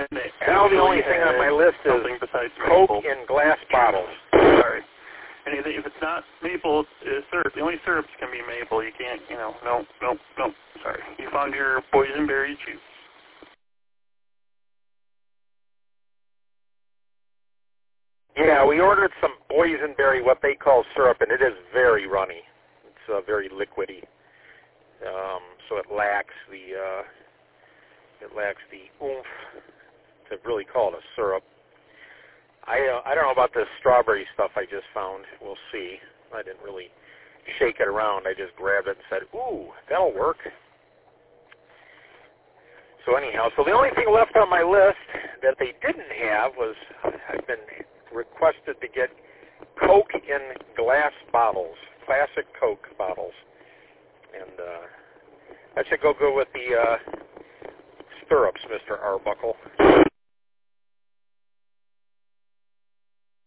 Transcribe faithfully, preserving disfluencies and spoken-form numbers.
And they now the only thing on my list is Coke maple. in glass bottles. Sorry. Anything, if it's not maple uh, syrup, the only syrups can be maple. You can't, you know, no, no, no. Sorry. You found your boysenberry juice. Yeah, we ordered some boysenberry, what they call syrup, and it is very runny. It's uh, very liquidy, um, so it lacks the uh, it lacks the oomph to really call it a syrup. I uh, I don't know about this strawberry stuff I just found. We'll see. I didn't really shake it around. I just grabbed it and said, "Ooh, that'll work." So anyhow, so the only thing left on my list that they didn't have was I've been requested to get Coke in glass bottles, classic Coke bottles, and uh, that should go good with the uh, stirrups, Mister Arbuckle.